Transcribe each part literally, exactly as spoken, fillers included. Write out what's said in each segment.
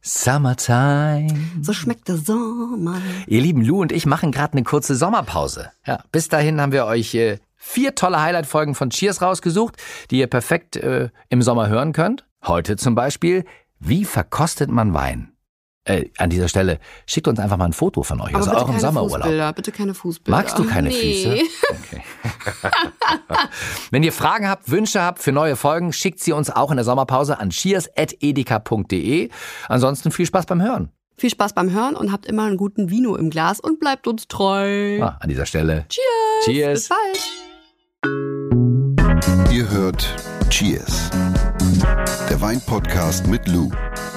Summertime. So schmeckt der Sommer. Ihr lieben, Lou und ich machen gerade eine kurze Sommerpause. Ja, bis dahin haben wir euch äh, vier tolle Highlight-Folgen von Cheers rausgesucht, die ihr perfekt äh, im Sommer hören könnt. Heute zum Beispiel, wie verkostet man Wein? Äh, an dieser Stelle, schickt uns einfach mal ein Foto von euch Aber aus bitte eurem keine Sommerurlaub. Fußbilder, bitte keine Fußbilder. Magst du keine nee. Füße? Okay. Wenn ihr Fragen habt, Wünsche habt für neue Folgen, schickt sie uns auch in der Sommerpause an cheers at edeka punkt de. Ansonsten viel Spaß beim Hören. Viel Spaß beim Hören und habt immer einen guten Vino im Glas und bleibt uns treu. Ah, an dieser Stelle. Cheers. Cheers. Bis bald. Ihr hört Cheers, der Wein-Podcast mit Lou.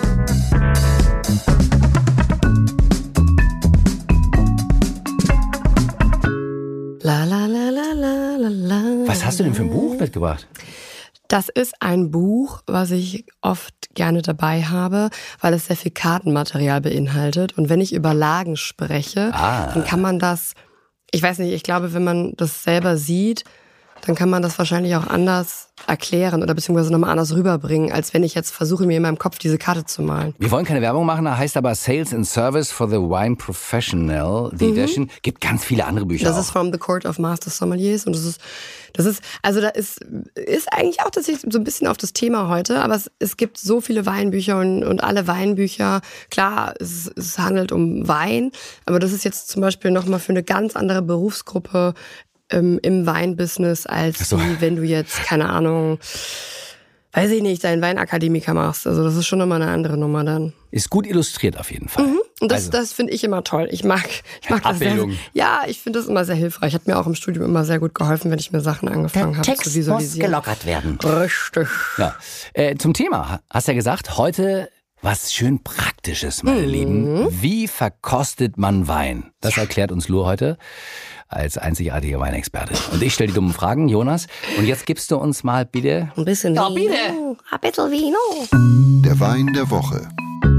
La la la la la la la. Was hast du denn für ein Buch mitgebracht? Das ist ein Buch, was ich oft gerne dabei habe, weil es sehr viel Kartenmaterial beinhaltet. Und wenn ich über Lagen spreche, Ah. dann kann man das, ich weiß nicht, ich glaube, wenn man das selber sieht, dann kann man das wahrscheinlich auch anders erklären oder beziehungsweise nochmal anders rüberbringen, als wenn ich jetzt versuche, mir in meinem Kopf diese Karte zu malen. Wir wollen keine Werbung machen, da heißt aber Sales and Service for the Wine Professional, The Edition. Gibt ganz viele andere Bücher Das auch. ist from the Court of Master Sommeliers und das ist, das ist, also da ist, ist eigentlich auch tatsächlich so ein bisschen auf das Thema heute, aber es, es gibt so viele Weinbücher und, und alle Weinbücher, klar, es, es handelt um Wein, aber das ist jetzt zum Beispiel nochmal für eine ganz andere Berufsgruppe ähm, im Weinbusiness, als so. wie wenn du jetzt, keine Ahnung, weiß ich nicht, deinen Weinakademiker machst. Also das ist schon nochmal eine andere Nummer dann. Ist gut illustriert auf jeden Fall. Mhm. Und das, Also. das finde ich immer toll. Ich mag, ich mag das sehr, Abbildung. ja, ich finde das immer sehr hilfreich. Hat mir auch im Studium immer sehr gut geholfen, wenn ich mir Sachen angefangen habe zu visualisieren. gelockert werden. Richtig. Ja. Äh, zum Thema, hast ja gesagt, heute was schön Praktisches, meine Mhm. Lieben. Wie verkostet man Wein? Das erklärt uns Lou heute als einzigartige Weinexperte. Und ich stelle die dummen Fragen, Jonas. Und jetzt gibst du uns mal bitte... Ein bisschen Ja, Vino. bitte. Ein bisschen Vino. Der Wein der Woche.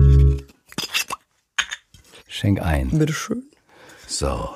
Schenk ein. Bitteschön. So.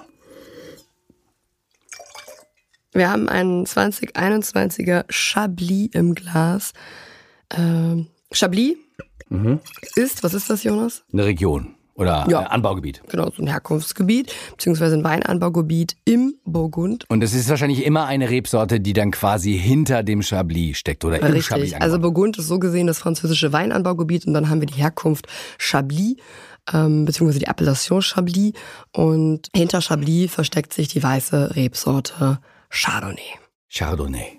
Wir haben einen zwanzig einundzwanziger Chablis im Glas. Ähm, Chablis Mhm. ist, was ist das, Jonas? Eine Region oder Ja. äh, Anbaugebiet. Genau, so ein Herkunftsgebiet, beziehungsweise ein Weinanbaugebiet im Burgund. Und es ist wahrscheinlich immer eine Rebsorte, die dann quasi hinter dem Chablis steckt oder im Chablis Richtig, also angebaut. Burgund ist so gesehen das französische Weinanbaugebiet und dann haben wir die Herkunft Chablis, ähm, beziehungsweise die Appellation Chablis und hinter Chablis versteckt sich die weiße Rebsorte Chardonnay. Chardonnay.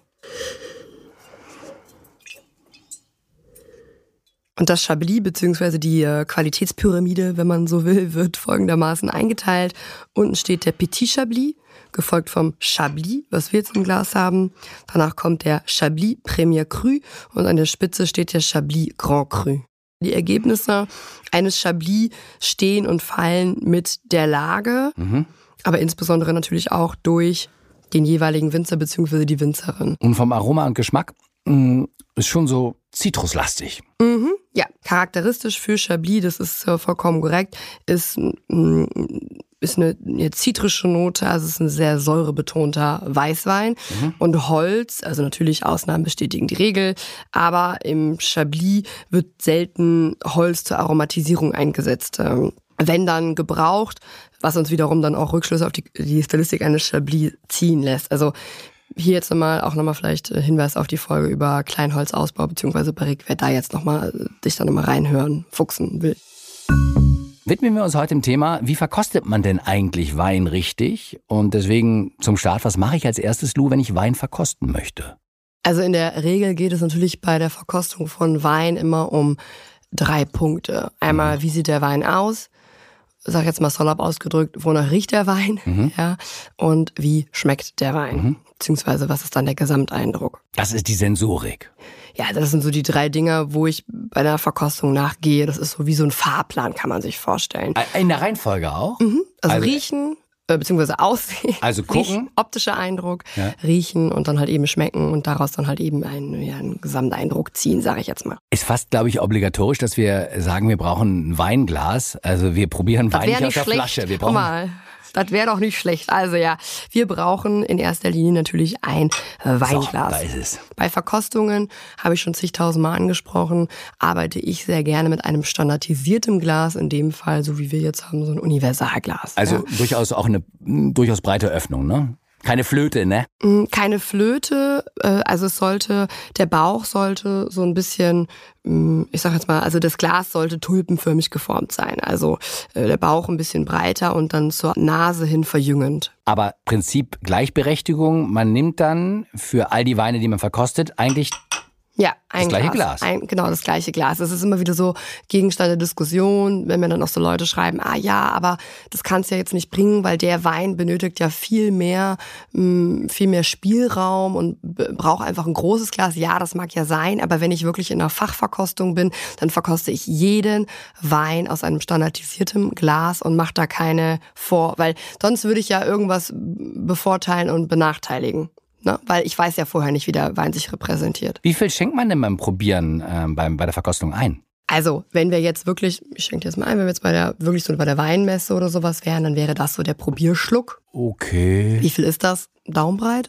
Und das Chablis, beziehungsweise die äh, Qualitätspyramide, wenn man so will, wird folgendermaßen eingeteilt. Unten steht der Petit Chablis, gefolgt vom Chablis, was wir jetzt im Glas haben. Danach kommt der Chablis Premier Cru und an der Spitze steht der Chablis Grand Cru. Die Ergebnisse eines Chablis stehen und fallen mit der Lage, Mhm. aber insbesondere natürlich auch durch den jeweiligen Winzer bzw. die Winzerin. Und vom Aroma und Geschmack mh, ist schon so zitruslastig. Mhm. Ja, charakteristisch für Chablis, das ist äh, vollkommen korrekt, ist, mh, ist eine, eine zitrische Note, also es ist ein sehr säurebetonter Weißwein. Mhm. Und Holz, also natürlich Ausnahmen bestätigen die Regel, aber im Chablis wird selten Holz zur Aromatisierung eingesetzt. Ähm, wenn dann gebraucht, was uns wiederum dann auch Rückschlüsse auf die, die Stilistik eines Chablis ziehen lässt. Also hier jetzt nochmal, auch nochmal vielleicht Hinweis auf die Folge über Kleinholzausbau bzw. Barrique, wer da jetzt nochmal sich da nochmal reinhören, fuchsen will. Widmen wir uns heute dem Thema, wie verkostet man denn eigentlich Wein richtig? Und deswegen zum Start, was mache ich als erstes, Lou, wenn ich Wein verkosten möchte? Also in der Regel geht es natürlich bei der Verkostung von Wein immer um drei Punkte. Einmal, wie sieht der Wein aus? Sag jetzt mal salopp ausgedrückt, wonach riecht der Wein? Mhm. Ja. Und wie schmeckt der Wein? Mhm. Beziehungsweise, was ist dann der Gesamteindruck? Das ist die Sensorik. Ja, das sind so die drei Dinge, wo ich bei der Verkostung nachgehe. Das ist so wie so ein Fahrplan, kann man sich vorstellen. In der Reihenfolge auch? Mhm. Also, Also- riechen, äh, beziehungsweise aussehen. Also gucken. Riechen, optischer Eindruck, Ja. riechen und dann halt eben schmecken und daraus dann halt eben einen, ja, einen Gesamteindruck ziehen, sage ich jetzt mal. Ist fast, glaube ich, obligatorisch, dass wir sagen, wir brauchen ein Weinglas. Also wir probieren Wein nicht wär aus der schlecht. Flasche. Wir Guck brauchen mal, Das wäre doch nicht schlecht. Also ja, wir brauchen in erster Linie natürlich ein äh, Weinglas. So, da ist es. Bei Verkostungen, habe ich schon zigtausendmal angesprochen, arbeite ich sehr gerne mit einem standardisierten Glas, in dem Fall, so wie wir jetzt haben, so ein Universalglas. Also ja. durchaus auch eine durchaus breite Öffnung, ne? Keine Flöte, ne? Keine Flöte, also es sollte, der Bauch sollte so ein bisschen, ich sag jetzt mal, also das Glas sollte tulpenförmig geformt sein. Also der Bauch ein bisschen breiter und dann zur Nase hin verjüngend. Aber Prinzip Gleichberechtigung, man nimmt dann für all die Weine, die man verkostet, eigentlich Ja, ein das gleiche Glas. Glas. Ein, genau, das gleiche Glas. Das ist immer wieder so Gegenstand der Diskussion, wenn mir dann auch so Leute schreiben, ah ja, aber das kannst du ja jetzt nicht bringen, weil der Wein benötigt ja viel mehr, mh, viel mehr Spielraum und braucht einfach ein großes Glas. Ja, das mag ja sein, aber wenn ich wirklich in einer Fachverkostung bin, dann verkoste ich jeden Wein aus einem standardisierten Glas und mache da keine vor, weil sonst würde ich ja irgendwas bevorteilen und benachteiligen. Ne? Weil ich weiß ja vorher nicht, wie der Wein sich repräsentiert. Wie viel schenkt man denn beim Probieren äh, beim, bei der Verkostung ein? Also, wenn wir jetzt wirklich, ich schenke dir das mal ein, wenn wir jetzt bei der, wirklich so bei der Weinmesse oder sowas wären, dann wäre das so der Probierschluck. Okay. Wie viel ist das? Daumenbreit?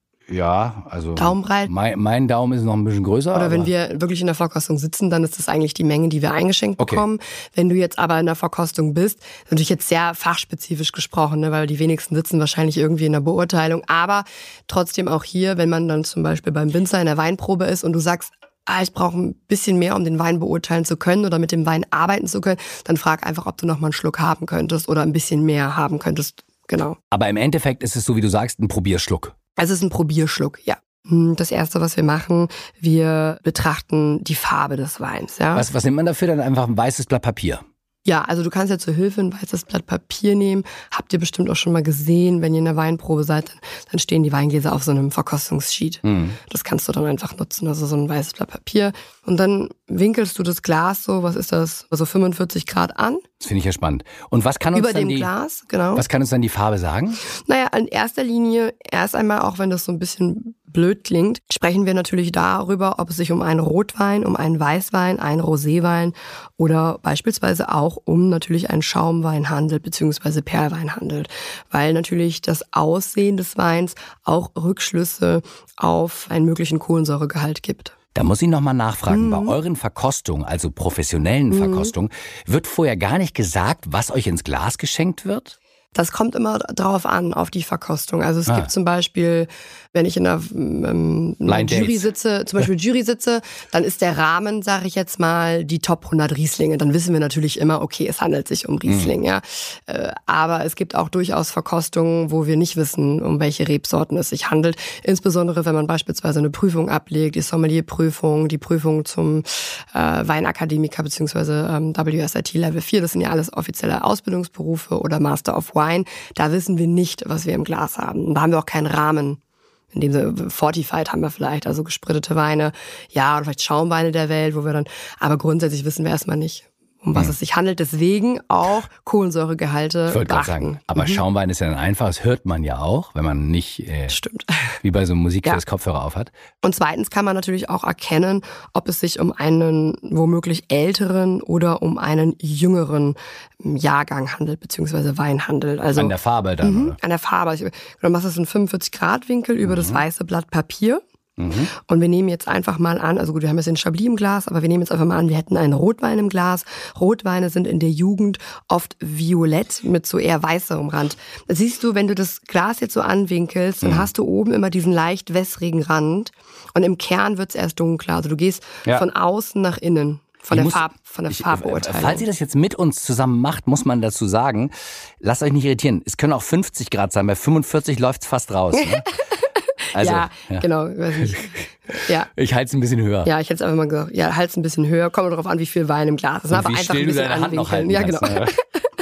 Ja, also Daumenbreit. Mein, mein Daumen ist noch ein bisschen größer. Oder aber wenn wir wirklich in der Verkostung sitzen, dann ist das eigentlich die Menge, die wir eingeschenkt Okay. bekommen. Wenn du jetzt aber in der Verkostung bist, natürlich jetzt sehr fachspezifisch gesprochen, ne, weil die wenigsten sitzen wahrscheinlich irgendwie in der Beurteilung. Aber trotzdem auch hier, wenn man dann zum Beispiel beim Winzer in der Weinprobe ist und du sagst, ah, ich brauche ein bisschen mehr, um den Wein beurteilen zu können oder mit dem Wein arbeiten zu können, dann frag einfach, ob du noch mal einen Schluck haben könntest oder ein bisschen mehr haben könntest. Genau. Aber im Endeffekt ist es, so wie du sagst, ein Probierschluck. Also es ist ein Probierschluck, ja. Das Erste, was wir machen, wir betrachten die Farbe des Weins. Ja? Was, was nimmt man dafür? Dann einfach ein weißes Blatt Papier. Ja, also du kannst ja zur Hilfe ein weißes Blatt Papier nehmen. Habt ihr bestimmt auch schon mal gesehen, wenn ihr in der Weinprobe seid, dann, dann stehen die Weingläser auf so einem Verkostungssheet. Mhm. Das kannst du dann einfach nutzen, also so ein weißes Blatt Papier. Und dann winkelst du das Glas so, was ist das, so fünfundvierzig Grad an. Das finde ich ja spannend. Und was kann uns Über dann dem die, Glas, genau. Was kann uns dann die Farbe sagen? Naja, in erster Linie, erst einmal, auch wenn das so ein bisschen blöd klingt, sprechen wir natürlich darüber, ob es sich um einen Rotwein, um einen Weißwein, einen Roséwein oder beispielsweise auch um natürlich einen Schaumwein handelt, beziehungsweise Perlwein handelt. Weil natürlich das Aussehen des Weins auch Rückschlüsse auf einen möglichen Kohlensäuregehalt gibt. Da muss ich nochmal nachfragen, Mhm. bei euren Verkostungen, also professionellen Mhm. Verkostungen, wird vorher gar nicht gesagt, was euch ins Glas geschenkt wird? Das kommt immer drauf an, auf die Verkostung. Also es Ah. gibt zum Beispiel, wenn ich in einer, ähm, in einer Blind Jury Dates. sitze, zum Beispiel Jury sitze, dann ist der Rahmen, sage ich jetzt mal, die Top hundert Rieslinge. Dann wissen wir natürlich immer, okay, es handelt sich um Riesling. Mhm. Ja. Äh, aber es gibt auch durchaus Verkostungen, wo wir nicht wissen, um welche Rebsorten es sich handelt. Insbesondere, wenn man beispielsweise eine Prüfung ablegt, die Sommelierprüfung, die Prüfung zum äh, Weinakademiker bzw. Ähm, W S I T Level vier. Das sind ja alles offizielle Ausbildungsberufe oder Master of Wine. Da wissen wir nicht, was wir im Glas haben. Und da haben wir auch keinen Rahmen. In dem Sinne, Fortified haben wir vielleicht, also gesprittete Weine, ja, oder vielleicht Schaumweine der Welt, wo wir dann, aber grundsätzlich wissen wir erstmal nicht, um was Hm. es sich handelt. Deswegen auch Kohlensäuregehalte Ich wollte gerade beachten. sagen, aber Mhm. Schaumwein ist ja dann einfach, das hört man ja auch, wenn man nicht äh, Stimmt. wie bei so Musik Ja. fürs Kopfhörer aufhat. Und zweitens kann man natürlich auch erkennen, ob es sich um einen womöglich älteren oder um einen jüngeren Jahrgang handelt, beziehungsweise Wein handelt. Also An der Farbe dann, Mhm, oder? an der Farbe. Also, du machst es einen fünfundvierzig Grad Winkel über das weiße Blatt Papier. Mhm. Und wir nehmen jetzt einfach mal an, also gut, wir haben jetzt den Chablis im Glas, aber wir nehmen jetzt einfach mal an, wir hätten einen Rotwein im Glas. Rotweine sind in der Jugend oft violett mit so eher weißerem Rand. Das siehst du, wenn du das Glas jetzt so anwinkelst, dann Mhm. hast du oben immer diesen leicht wässrigen Rand und im Kern wird's erst dunkler. Also du gehst Ja. von außen nach innen. Von Ich der, muss- Farb, von der ich- Farbbeurteilung. Falls ihr das jetzt mit uns zusammen macht, muss man dazu sagen, lasst euch nicht irritieren. Es können auch fünfzig Grad sein, bei fünfundvierzig läuft's fast raus. Ne? Also, ja, ja. genau. Weiß nicht. Ja. Ich halte es ein bisschen höher. Ja, ich hätte es einfach mal gesagt, ja, halt's ein bisschen höher, kommt darauf an, wie viel Wein im Glas ist. Und Aber wie einfach still ein du bisschen deine Hand noch halten anwinkeln. Ja, kannst, genau. ne?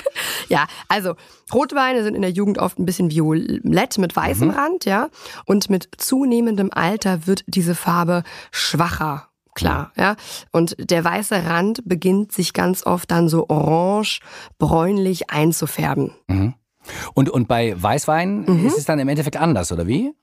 Ja, also Rotweine sind in der Jugend oft ein bisschen violett mit weißem Mhm. Rand, ja. Und mit zunehmendem Alter wird diese Farbe schwacher. Klar, ja. Und der weiße Rand beginnt sich ganz oft dann so orange, bräunlich einzufärben. Mhm. Und, und bei Weißwein Mhm. ist es dann im Endeffekt anders, oder wie?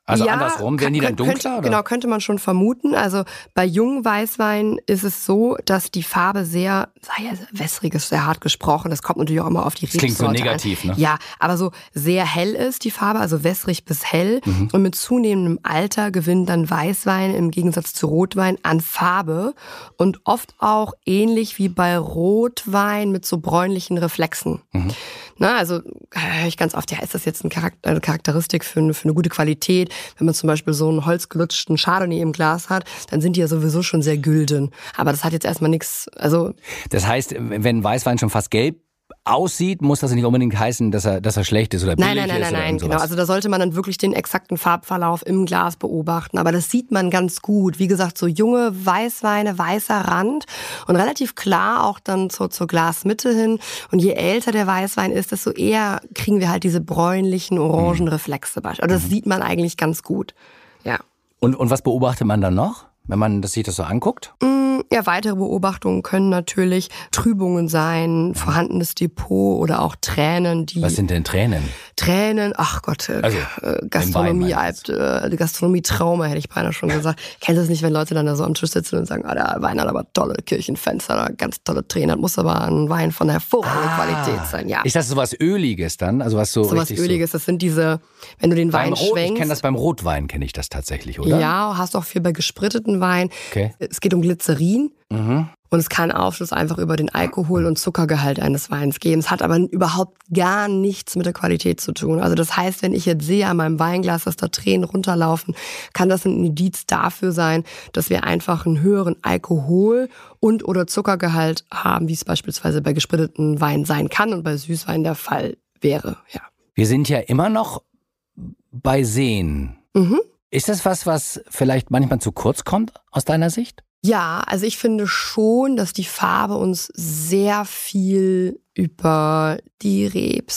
Also ja, andersrum, werden die dann dunkler? Könnte, oder? Genau, könnte man schon vermuten. Also bei jungen Weißweinen ist es so, dass die Farbe sehr, sei ja wässrig ist, sehr hart gesprochen, das kommt natürlich auch immer auf die Rebsorte an. Das klingt so negativ, ne? Ja, aber so sehr hell ist die Farbe, also wässrig bis hell. Mhm. Und mit zunehmendem Alter gewinnen dann Weißwein im Gegensatz zu Rotwein an Farbe und oft auch ähnlich wie bei Rotwein mit so bräunlichen Reflexen. Mhm. Na, also höre ich ganz oft, ja, ist das jetzt ein Charakter, eine Charakteristik für eine, für eine gute Qualität? Wenn man zum Beispiel so einen holzgelutschten Chardonnay im Glas hat, dann sind die ja sowieso schon sehr gülden. Aber das hat jetzt erstmal nichts, also... Das heißt, wenn Weißwein schon fast gelb aussieht, muss das nicht unbedingt heißen, dass er, dass er schlecht ist oder billig nein, nein, nein, ist nein, oder nein, sowas. genau. Also da sollte man dann wirklich den exakten Farbverlauf im Glas beobachten. Aber das sieht man ganz gut. Wie gesagt, so junge Weißweine, weißer Rand und relativ klar auch dann zur, zur Glasmitte hin. Und je älter der Weißwein ist, desto eher kriegen wir halt diese bräunlichen, orangen Reflexe. Also das mhm. sieht man eigentlich ganz gut. Ja. Und, und was beobachtet man dann noch, wenn man das sich das so anguckt? Ja, weitere Beobachtungen können natürlich Trübungen sein, vorhandenes Depot oder auch Tränen, die... Was sind denn Tränen? Tränen, ach Gott, also, äh, Gastronomie, Alp, äh, Gastronomie-Trauma, hätte ich beinahe schon gesagt. Kennst du das nicht, wenn Leute dann da so am Tisch sitzen und sagen, ah, der Wein hat aber tolle Kirchenfenster, ganz tolle Tränen, das muss aber ein Wein von hervorragender ah, Qualität sein, ja. Ist das sowas Öliges dann? Also was so, so was Öliges, so das sind diese, wenn du den Wein Rot, schwenkst... Ich kenne das beim Rotwein, kenne ich das tatsächlich, oder? Ja, hast auch viel bei gespritteten Wein. Okay. Es geht um Glycerin. Mhm. Und es kann Aufschluss einfach über den Alkohol- und Zuckergehalt eines Weins geben. Es hat aber überhaupt gar nichts mit der Qualität zu tun. Also das heißt, wenn ich jetzt sehe an meinem Weinglas, dass da Tränen runterlaufen, kann das ein Indiz dafür sein, dass wir einfach einen höheren Alkohol- und oder Zuckergehalt haben, wie es beispielsweise bei gespritteten Weinen sein kann und bei Süßwein der Fall wäre. Ja. Wir sind ja immer noch bei Seen. Mhm. Ist das was, was vielleicht manchmal zu kurz kommt aus deiner Sicht? Ja, also ich finde schon, dass die Farbe uns sehr viel über die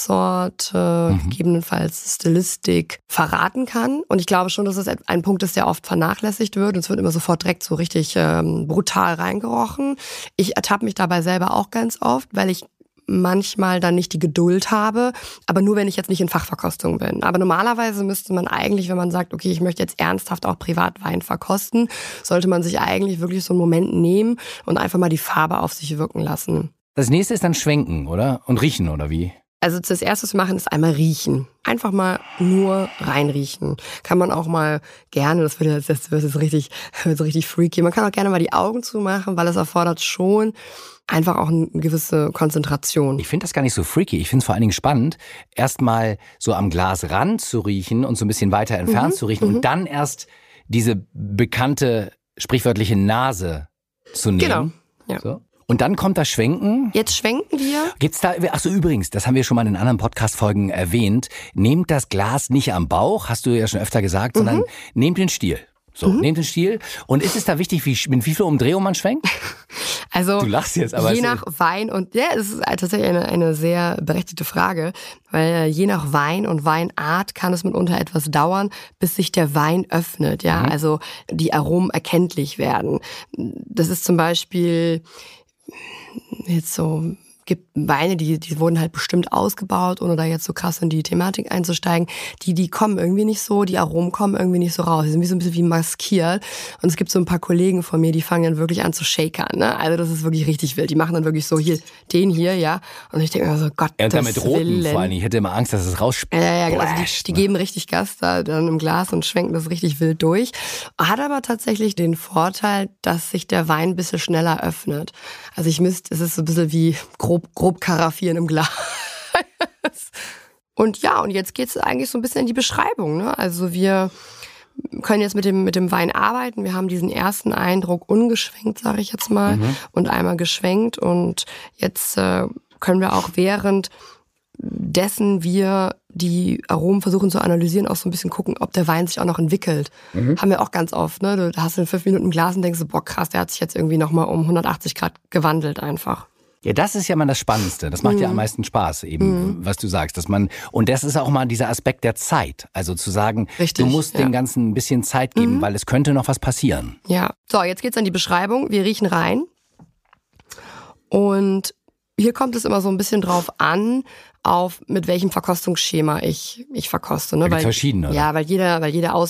Rebsorte, mhm. gegebenenfalls Stilistik verraten kann. Und ich glaube schon, dass es ein Punkt ist, der oft vernachlässigt wird. Und es wird immer sofort direkt so richtig ähm, brutal reingerochen. Ich ertappe mich dabei selber auch ganz oft, weil ich manchmal dann nicht die Geduld habe, aber nur, wenn ich jetzt nicht in Fachverkostung bin. Aber normalerweise müsste man eigentlich, wenn man sagt, okay, ich möchte jetzt ernsthaft auch Privatwein verkosten, sollte man sich eigentlich wirklich so einen Moment nehmen und einfach mal die Farbe auf sich wirken lassen. Das nächste ist dann schwenken, oder? Und riechen, oder wie? Also das erste, was wir machen, ist einmal riechen. Einfach mal nur reinriechen. Kann man auch mal gerne, das wird jetzt, das wird jetzt richtig, wird so richtig freaky, man kann auch gerne mal die Augen zumachen, weil es erfordert schon einfach auch eine gewisse Konzentration. Ich finde das gar nicht so freaky. Ich finde es vor allen Dingen spannend, erstmal so am Glasrand zu riechen und so ein bisschen weiter entfernt mhm, zu riechen mhm. und dann erst diese bekannte sprichwörtliche Nase zu nehmen. Genau, ja. So. Und dann kommt das Schwenken. Jetzt schwenken wir. Gibt's da, ach so, übrigens, das haben wir schon mal in anderen Podcast-Folgen erwähnt. Nehmt das Glas nicht am Bauch, hast du ja schon öfter gesagt, mhm. sondern nehmt den Stiel. So, mhm. nehmt den Stiel. Und ist es da wichtig, wie, mit wie viel Umdrehung man schwenkt? Also, du lachst jetzt, aber je nach Wein und, ja, es ist tatsächlich eine, eine sehr berechtigte Frage, weil je nach Wein und Weinart kann es mitunter etwas dauern, bis sich der Wein öffnet, ja, mhm. also die Aromen erkenntlich werden. Das ist zum Beispiel jetzt so, gibt Weine, die, die wurden halt bestimmt ausgebaut, ohne da jetzt so krass in die Thematik einzusteigen. Die, die kommen irgendwie nicht so, die Aromen kommen irgendwie nicht so raus. Die sind wie so ein bisschen wie maskiert. Und es gibt so ein paar Kollegen von mir, die fangen dann wirklich an zu shakern, ne? Also das ist wirklich richtig wild. Die machen dann wirklich so hier, den hier, ja. Und ich denke mir so, Gott, ja, damit roten vor allem. Ich hätte immer Angst, dass es rausspült. Ja, ja, genau. Also die, die geben richtig Gas da dann im Glas und schwenken das richtig wild durch. Hat aber tatsächlich den Vorteil, dass sich der Wein ein bisschen schneller öffnet. Also ich müsste, es ist so ein bisschen wie grob grob karaffieren im Glas. Und ja, und jetzt geht's eigentlich so ein bisschen in die Beschreibung, ne? Also wir können jetzt mit dem mit dem Wein arbeiten. Wir haben diesen ersten Eindruck ungeschwenkt, sage ich jetzt mal, mhm. und einmal geschwenkt. Und jetzt äh, können wir auch während dessen wir die Aromen versuchen zu analysieren, auch so ein bisschen gucken, ob der Wein sich auch noch entwickelt. Mhm. Haben wir auch ganz oft, ne? Du hast in fünf Minuten ein Glas und denkst so, boah krass, der hat sich jetzt irgendwie nochmal um hundertachtzig Grad gewandelt einfach. Ja, das ist ja mal das Spannendste. Das macht mhm. ja am meisten Spaß, eben, mhm. was du sagst, dass man, und das ist auch mal dieser Aspekt der Zeit. Also zu sagen, Richtig, du musst ja. dem Ganzen ein bisschen Zeit geben, mhm. weil es könnte noch was passieren. Ja. So, jetzt geht's an die Beschreibung. Wir riechen rein. Und Hier kommt es immer so ein bisschen drauf an, auf mit welchem Verkostungsschema ich ich verkoste. Ne? Da gibt's weil, verschiedene, oder? Ja, weil jeder, weil jede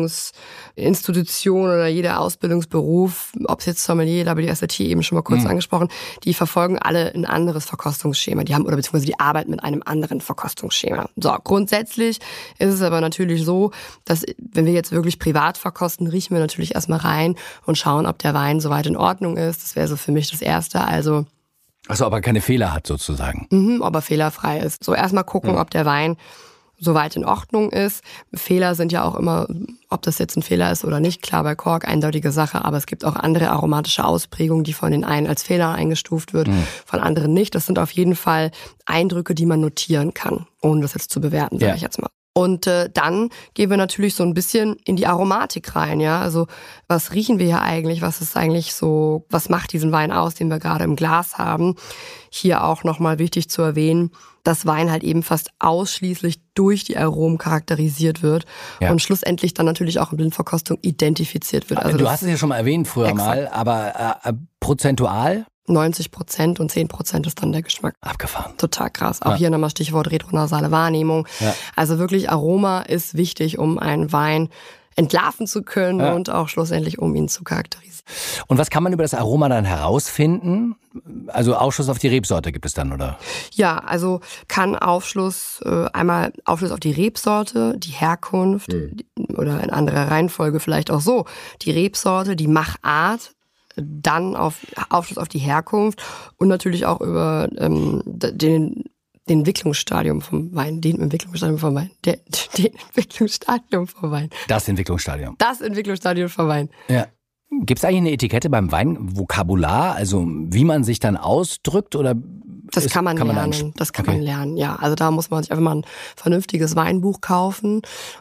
Ausbildungsinstitution oder jeder Ausbildungsberuf, ob es jetzt Sommelier, W S L T eben schon mal kurz mhm. angesprochen, die verfolgen alle ein anderes Verkostungsschema. Die haben oder beziehungsweise die arbeiten mit einem anderen Verkostungsschema. So, grundsätzlich ist es aber natürlich so, dass wenn wir jetzt wirklich privat verkosten, riechen wir natürlich erstmal rein und schauen, ob der Wein soweit in Ordnung ist. Das wäre so für mich das Erste. Also Achso, aber keine Fehler hat sozusagen. Mhm, ob er fehlerfrei ist. So erstmal gucken, mhm. ob der Wein soweit in Ordnung ist. Fehler sind ja auch immer, ob das jetzt ein Fehler ist oder nicht, klar bei Kork, eindeutige Sache, aber es gibt auch andere aromatische Ausprägungen, die von den einen als Fehler eingestuft wird, mhm. von anderen nicht. Das sind auf jeden Fall Eindrücke, die man notieren kann, ohne das jetzt zu bewerten, sage ja. ich jetzt mal. Und äh, dann gehen wir natürlich so ein bisschen in die Aromatik rein, ja. Also was riechen wir hier eigentlich? Was ist eigentlich so? Was macht diesen Wein aus, den wir gerade im Glas haben? Hier auch nochmal wichtig zu erwähnen, dass Wein halt eben fast ausschließlich durch die Aromen charakterisiert wird ja. und schlussendlich dann natürlich auch in Blindverkostung identifiziert wird. Also du hast es ja schon mal erwähnt früher exakt. mal, aber äh, prozentual? neunzig Prozent und zehn Prozent ist dann der Geschmack. Abgefahren. Total krass. Auch ja. hier nochmal Stichwort retronasale Wahrnehmung. Ja. Also wirklich Aroma ist wichtig, um einen Wein entlarven zu können ja. und auch schlussendlich, um ihn zu charakterisieren. Und was kann man über das Aroma dann herausfinden? Also Aufschluss auf die Rebsorte gibt es dann, oder? Ja, also kann Aufschluss, äh, einmal Aufschluss auf die Rebsorte, die Herkunft mhm. oder in anderer Reihenfolge vielleicht auch so. Die Rebsorte, die Machart, dann auf Aufschluss auf die Herkunft und natürlich auch über ähm, den, den Entwicklungsstadium vom Wein, den Entwicklungsstadium vom Wein, der, den Entwicklungsstadium vom Wein. Das Entwicklungsstadium. Das Entwicklungsstadium vom Wein. Ja. Gibt es eigentlich eine Etikette beim Wein, Vokabular, also wie man sich dann ausdrückt oder? Das ist, kann man kann lernen, man das kann okay. man lernen, ja. Also da muss man sich einfach mal ein vernünftiges Weinbuch kaufen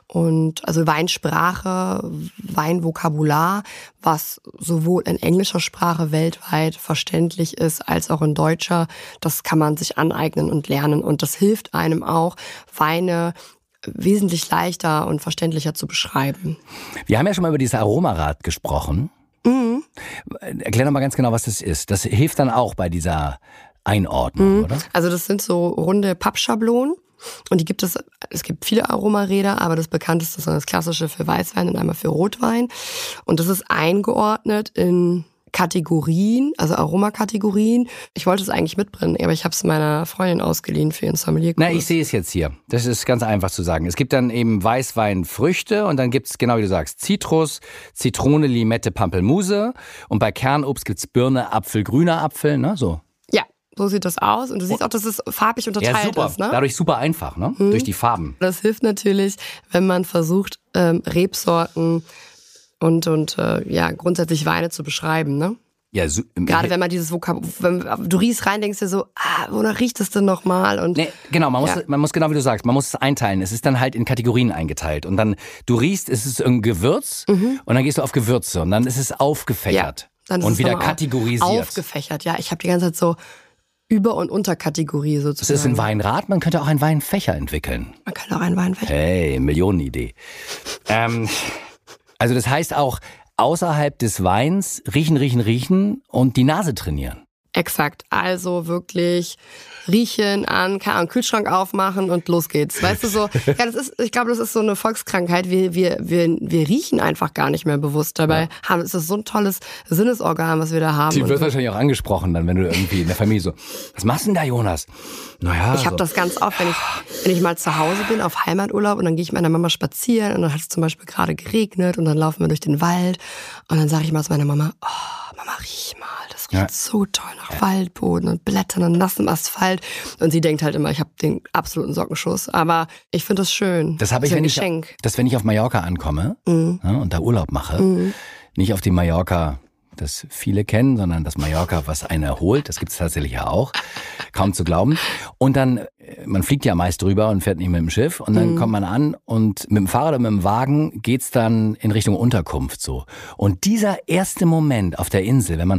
und also Weinsprache, Weinvokabular, was sowohl in englischer Sprache weltweit verständlich ist, als auch in deutscher, das kann man sich aneignen und lernen und das hilft einem auch, Weine wesentlich leichter und verständlicher zu beschreiben. Wir haben ja schon mal über dieses Aromarad gesprochen. Mhm. Erklär doch mal ganz genau, was das ist. Das hilft dann auch bei dieser Einordnung, mhm. oder? Also das sind so runde Pappschablonen und die gibt es, es gibt viele Aromaräder, aber das bekannteste ist das klassische für Weißwein und einmal für Rotwein. Und das ist eingeordnet in Kategorien, also Aromakategorien. Ich wollte es eigentlich mitbringen, aber ich habe es meiner Freundin ausgeliehen für ihren Sommelierkurs. Na, ich sehe es jetzt hier. Das ist ganz einfach zu sagen. Es gibt dann eben Weißweinfrüchte und dann gibt es, genau wie du sagst, Zitrus, Zitrone, Limette, Pampelmuse und bei Kernobst gibt es Birne, Apfel, grüner Apfel, ne, so. Ja, so sieht das aus und du siehst auch, dass es farblich unterteilt ja, super. ist. Ne? Dadurch super einfach, ne? Mhm. Durch die Farben. Das hilft natürlich, wenn man versucht, ähm, Rebsorten und und äh, ja grundsätzlich Weine zu beschreiben, ne? Ja, so, gerade wenn man dieses Vokabel, wenn du riechst rein, denkst du so, ah, wonach riecht es denn nochmal? Und nee, genau, man muss, ja. man muss genau wie du sagst, man muss es einteilen. Es ist dann halt in Kategorien eingeteilt und dann du riechst, es ist ein Gewürz mhm. und dann gehst du auf Gewürze und dann ist es aufgefächert ja, dann ist und es wieder kategorisiert. Aufgefächert, ja. Ich habe die ganze Zeit so Über- und Unterkategorie sozusagen. Das ist ein Weinrad, man könnte auch einen Weinfächer entwickeln. Man könnte auch einen Weinfächer. Hey, Millionenidee. ähm, also das heißt auch, außerhalb des Weins riechen, riechen, riechen und die Nase trainieren. Exakt. Also wirklich riechen, an, keine Ahnung, Kühlschrank aufmachen und los geht's. Weißt du so? Ja, das ist, ich glaube, das ist so eine Volkskrankheit. Wir, wir, wir, wir riechen einfach gar nicht mehr bewusst. Dabei ja. haben, ist das so ein tolles Sinnesorgan, was wir da haben. Die wird so. wahrscheinlich auch angesprochen, dann, wenn du irgendwie in der Familie so, was machst du denn da, Jonas? Naja. Ich habe so. das ganz oft, wenn ich, wenn ich mal zu Hause bin, auf Heimaturlaub und dann gehe ich mit meiner Mama spazieren und dann hat es zum Beispiel gerade geregnet und dann laufen wir durch den Wald und dann sage ich mal zu meiner Mama, oh, Mama, riech mal. Das riecht ja. so toll nach ja. Waldboden und Blättern und nassem Asphalt. Und sie denkt halt immer, ich habe den absoluten Sockenschuss. Aber ich finde das schön. Das habe ich, wenn ich, das, wenn ich auf Mallorca ankomme mhm. ja, und da Urlaub mache. Mhm. Nicht auf die Mallorca, das viele kennen, sondern das Mallorca, was einen erholt. Das gibt es tatsächlich ja auch. Kaum zu glauben. Und dann, man fliegt ja meist drüber und fährt nicht mit dem Schiff. Und dann mhm. kommt man an und mit dem Fahrrad oder mit dem Wagen geht's dann in Richtung Unterkunft so. Und dieser erste Moment auf der Insel, wenn man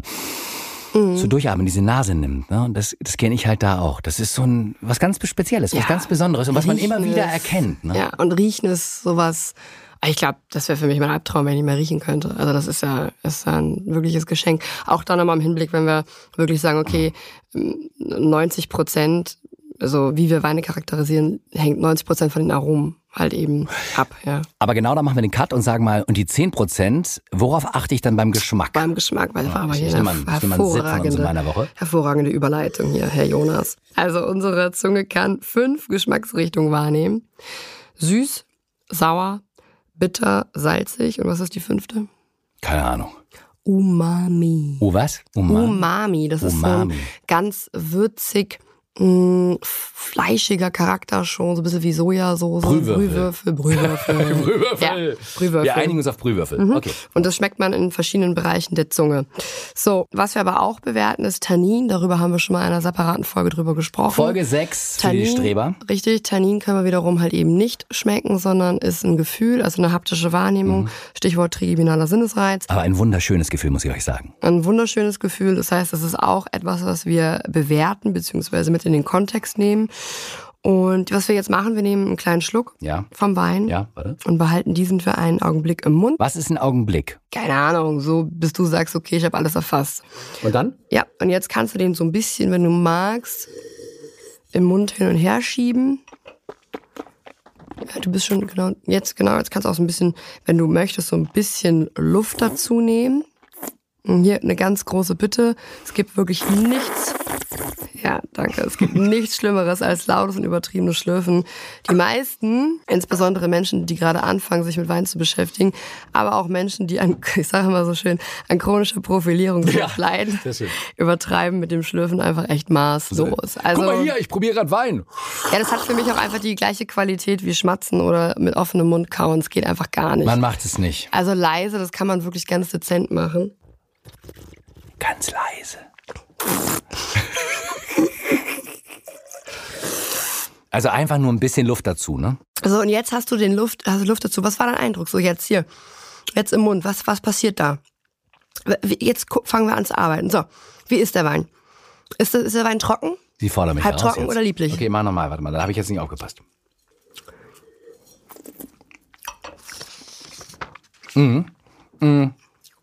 mhm. so durchatmen, diese Nase nimmt, ne? Und das, das kenne ich halt da auch. Das ist so ein was ganz Spezielles, was ja. ganz Besonderes und was man immer wieder erkennt. Ne? Ja, und Riechen ist sowas. Ich glaube, das wäre für mich mein Albtraum, wenn ich nicht mehr riechen könnte. Also das ist ja, ist ja ein wirkliches Geschenk. Auch dann nochmal im Hinblick, wenn wir wirklich sagen, okay, neunzig Prozent, also wie wir Weine charakterisieren, hängt neunzig Prozent von den Aromen halt eben ab. Ja. Aber genau da machen wir den Cut und sagen mal, und die zehn Prozent, worauf achte ich dann beim Geschmack? Beim Geschmack, weil das war aber hier eine hervorragende, hervorragende Überleitung hier, Herr Jonas. Also unsere Zunge kann fünf Geschmacksrichtungen wahrnehmen. Süß, sauer, bitter, salzig und was ist die fünfte? Keine Ahnung. Umami. Oh, was? Umami. Umami, das ist Umami. So ein ganz würzig, mh, fleischiger Charakter schon, so ein bisschen wie Sojasauce. Brühwürfel. Brühwürfel, Brühwürfel. Brühwürfel. Ja, Brühwürfel. Wir einigen uns auf Brühwürfel. Mhm. Okay. Und das schmeckt man in verschiedenen Bereichen der Zunge. So, was wir aber auch bewerten, ist Tannin. Darüber haben wir schon mal in einer separaten Folge drüber gesprochen. Folge sechs für die Streber. Richtig, Tannin können wir wiederum halt eben nicht schmecken, sondern ist ein Gefühl, also eine haptische Wahrnehmung. Mhm. Stichwort trigeminaler Sinnesreiz. Aber ein wunderschönes Gefühl, muss ich euch sagen. Ein wunderschönes Gefühl. Das heißt, das ist auch etwas, was wir bewerten, beziehungsweise mit in den Kontext nehmen. Und was wir jetzt machen, wir nehmen einen kleinen Schluck ja. vom Wein ja, warte. und behalten diesen für einen Augenblick im Mund. Was ist ein Augenblick? Keine Ahnung, so bis du sagst, okay, ich habe alles erfasst. Und dann? Ja, und jetzt kannst du den so ein bisschen, wenn du magst, im Mund hin und her schieben. Ja, du bist schon, genau, jetzt genau, jetzt kannst du auch so ein bisschen, wenn du möchtest, so ein bisschen Luft dazu nehmen. Und hier eine ganz große Bitte, es gibt wirklich nichts, ja, danke, es gibt nichts Schlimmeres als lautes und übertriebenes Schlürfen. Die meisten, insbesondere Menschen, die gerade anfangen, sich mit Wein zu beschäftigen, aber auch Menschen, die an, ich sage immer so schön, an chronischer Profilierung ja, leiden, übertreiben mit dem Schlürfen einfach echt maßlos. Also, guck mal hier, ich probiere gerade Wein. Ja, das hat für mich auch einfach die gleiche Qualität wie Schmatzen oder mit offenem Mund kauen. Es geht einfach gar nicht. Man macht es nicht. Also leise, das kann man wirklich ganz dezent machen. Ganz leise. Also einfach nur ein bisschen Luft dazu, ne? So, und jetzt hast du den Luft, hast du Luft dazu. Was war dein Eindruck? So, jetzt hier, jetzt im Mund. Was, was passiert da? Jetzt fangen wir an zu arbeiten. So, wie ist der Wein? Ist, das, ist der Wein trocken? Sie fordern mich halb raus trocken jetzt. Oder lieblich? Okay, mach nochmal, warte mal, da habe ich jetzt nicht aufgepasst. Mhm. Mhm.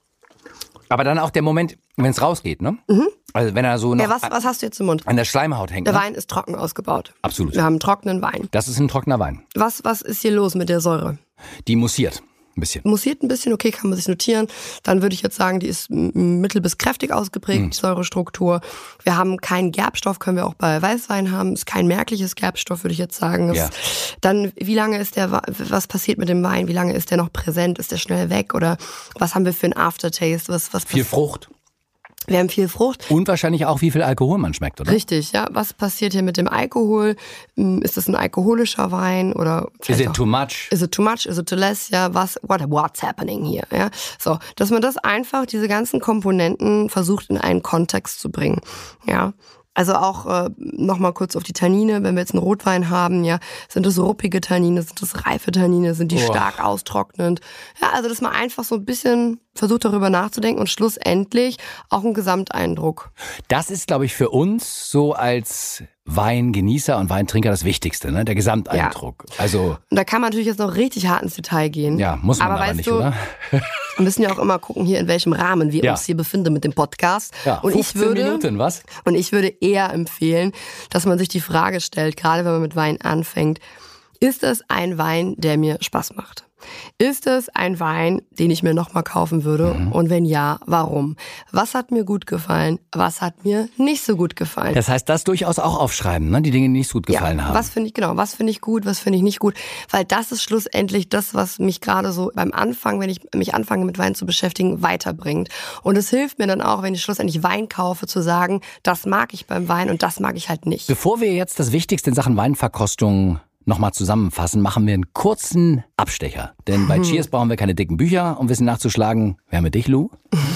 Aber dann auch der Moment, wenn es rausgeht, ne? Mhm. Also wenn er so noch ja, was, was hast du jetzt im Mund? An der Schleimhaut hängt. Der ne? Wein ist trocken ausgebaut. Absolut. Wir haben einen trockenen Wein. Das ist ein trockener Wein. Was, was ist hier los mit der Säure? Die mussiert ein bisschen. Mussiert ein bisschen, okay, kann man sich notieren. Dann würde ich jetzt sagen, die ist mittel- bis kräftig ausgeprägt, mhm. die Säurestruktur. Wir haben keinen Gerbstoff, können wir auch bei Weißwein haben. Ist kein merkliches Gerbstoff, würde ich jetzt sagen. Ja. Dann, wie lange ist der, was passiert mit dem Wein? Wie lange ist der noch präsent? Ist der schnell weg? Oder was haben wir für ein Aftertaste? Was, was Viel Frucht. Wir haben viel Frucht. Und wahrscheinlich auch, wie viel Alkohol man schmeckt, oder? Richtig, ja. Was passiert hier mit dem Alkohol? Ist das ein alkoholischer Wein oder? Is it too much? Is it too much? Is it too less? Ja, was, what, what's happening here? Ja, so, dass man das einfach, diese ganzen Komponenten versucht in einen Kontext zu bringen. Ja. Also auch äh, nochmal kurz auf die Tannine, wenn wir jetzt einen Rotwein haben, ja, sind das ruppige Tannine, sind das reife Tannine, sind die oh. stark austrocknend. Ja, also dass man einfach so ein bisschen versucht darüber nachzudenken und schlussendlich auch einen Gesamteindruck. Das ist, glaube ich, für uns so als Weingenießer und Weintrinker das Wichtigste, ne? Der Gesamteindruck. Ja. Also und da kann man natürlich jetzt noch richtig hart ins Detail gehen. Ja, muss man aber, aber nicht, du, oder? Wir müssen ja auch immer gucken, hier in welchem Rahmen wir ja. uns hier befinden mit dem Podcast. Ja, und fünfzehn ich würde, Minuten, was? Und ich würde eher empfehlen, dass man sich die Frage stellt, gerade wenn man mit Wein anfängt, ist es ein Wein, der mir Spaß macht? Ist es ein Wein, den ich mir nochmal kaufen würde? Mhm. Und wenn ja, warum? Was hat mir gut gefallen? Was hat mir nicht so gut gefallen? Das heißt, das durchaus auch aufschreiben, ne? Die Dinge, die nicht so gut gefallen ja, haben. Was finde ich, genau, was finde ich gut, was finde ich nicht gut? Weil das ist schlussendlich das, was mich gerade so beim Anfang, wenn ich mich anfange mit Wein zu beschäftigen, weiterbringt. Und es hilft mir dann auch, wenn ich schlussendlich Wein kaufe, zu sagen, das mag ich beim Wein und das mag ich halt nicht. Bevor wir jetzt das Wichtigste in Sachen Weinverkostung nochmal zusammenfassen, machen wir einen kurzen Abstecher. Denn bei Cheers brauchen wir keine dicken Bücher, um Wissen nachzuschlagen. Wir haben mit dich, Lou.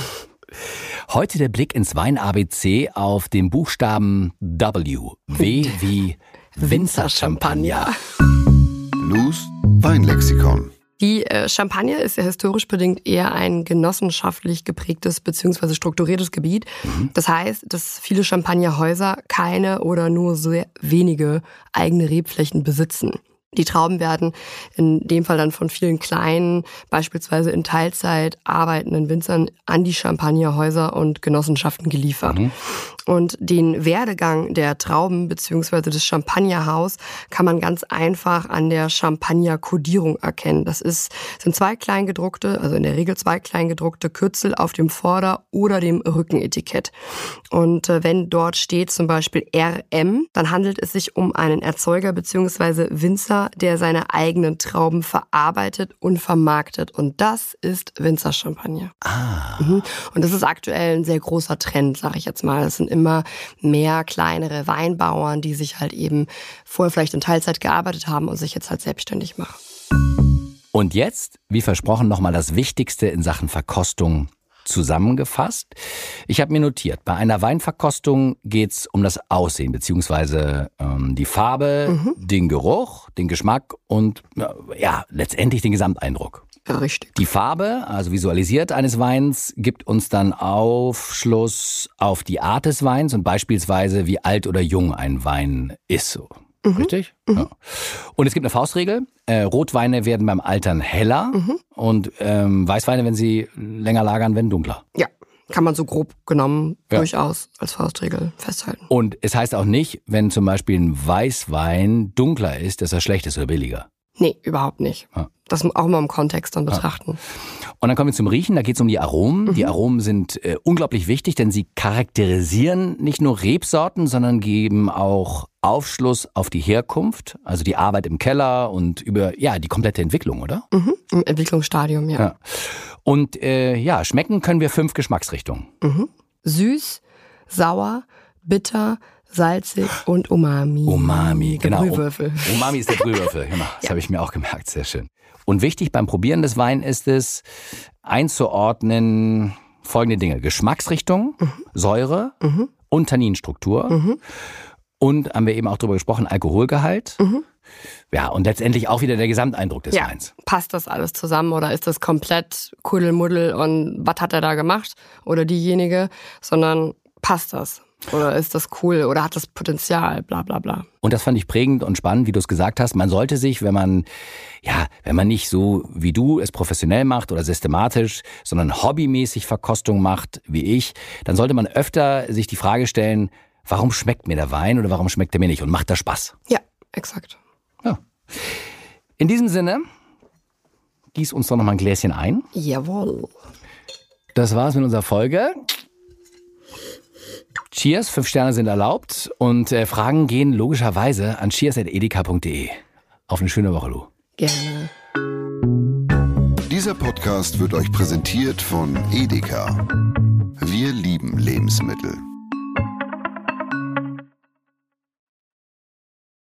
Heute der Blick ins Wein-A B C auf den Buchstaben W. W wie Winzer-Champagner. Lou's Weinlexikon. Die äh, Champagne ist ja historisch bedingt eher ein genossenschaftlich geprägtes bzw. strukturiertes Gebiet. Mhm. Das heißt, dass viele Champagnerhäuser keine oder nur sehr wenige eigene Rebflächen besitzen. Die Trauben werden in dem Fall dann von vielen kleinen, beispielsweise in Teilzeit arbeitenden Winzern an die Champagnerhäuser und Genossenschaften geliefert. Mhm. Und den Werdegang der Trauben bzw. des Champagnerhaus kann man ganz einfach an der Champagner-Kodierung erkennen. Das ist, sind zwei kleingedruckte, also in der Regel zwei kleingedruckte Kürzel auf dem Vorder- oder dem Rückenetikett. Und wenn dort steht zum Beispiel R M, dann handelt es sich um einen Erzeuger bzw. Winzer, der seine eigenen Trauben verarbeitet und vermarktet. Und das ist Winzerchampagner. Ah. Mhm. Und das ist aktuell ein sehr großer Trend, sage ich jetzt mal. Es sind immer mehr kleinere Weinbauern, die sich halt eben vorher vielleicht in Teilzeit gearbeitet haben und sich jetzt halt selbstständig machen. Und jetzt, wie versprochen, nochmal das Wichtigste in Sachen Verkostung zusammengefasst. Ich habe mir notiert, bei einer Weinverkostung geht's um das Aussehen, beziehungsweise ähm, die Farbe, mhm. den Geruch, den Geschmack und ja, letztendlich den Gesamteindruck. Ja, richtig. Die Farbe, also visualisiert eines Weins, gibt uns dann Aufschluss auf die Art des Weins und beispielsweise, wie alt oder jung ein Wein ist. So. Mhm. Richtig? Mhm. Ja. Und es gibt eine Faustregel. Äh, Rotweine werden beim Altern heller mhm. und ähm, Weißweine, wenn sie länger lagern, werden dunkler. Ja, kann man so grob genommen ja. durchaus als Faustregel festhalten. Und es heißt auch nicht, wenn zum Beispiel ein Weißwein dunkler ist, dass er schlecht ist oder billiger. Nee, überhaupt nicht. Ja. Das auch immer im Kontext dann betrachten. Ja. Und dann kommen wir zum Riechen, da geht es um die Aromen. Mhm. Die Aromen sind äh, unglaublich wichtig, denn sie charakterisieren nicht nur Rebsorten, sondern geben auch Aufschluss auf die Herkunft, also die Arbeit im Keller und über ja die komplette Entwicklung, oder? Mhm. Im Entwicklungsstadium, ja. ja. Und äh, ja, schmecken können wir fünf Geschmacksrichtungen. Mhm. Süß, sauer, bitter, salzig und Umami. Umami, der genau. Brühwürfel. Umami ist der Brühwürfel, genau. Das ja. habe ich mir auch gemerkt, sehr schön. Und wichtig beim Probieren des Weins ist es, einzuordnen folgende Dinge. Geschmacksrichtung, mhm. Säure mhm. und Tanninstruktur. Mhm. Und, haben wir eben auch drüber gesprochen, Alkoholgehalt. Mhm. Ja, und letztendlich auch wieder der Gesamteindruck des ja. Weins. Passt das alles zusammen oder ist das komplett Kuddelmuddel und was hat er da gemacht oder diejenige, sondern passt das? Oder ist das cool oder hat das Potenzial, bla bla bla. Und das fand ich prägend und spannend, wie du es gesagt hast. Man sollte sich, wenn man, ja, wenn man nicht so wie du es professionell macht oder systematisch, sondern hobbymäßig Verkostung macht, wie ich, dann sollte man öfter sich die Frage stellen, warum schmeckt mir der Wein oder warum schmeckt er mir nicht und macht das Spaß? Ja, exakt. Ja. In diesem Sinne, gieß uns doch noch mal ein Gläschen ein. Jawohl. Das war's mit unserer Folge. Cheers, fünf Sterne sind erlaubt und äh, Fragen gehen logischerweise an cheers at edeka punkt de. Auf eine schöne Woche, Lu. Gerne. Dieser Podcast wird euch präsentiert von Edeka. Wir lieben Lebensmittel.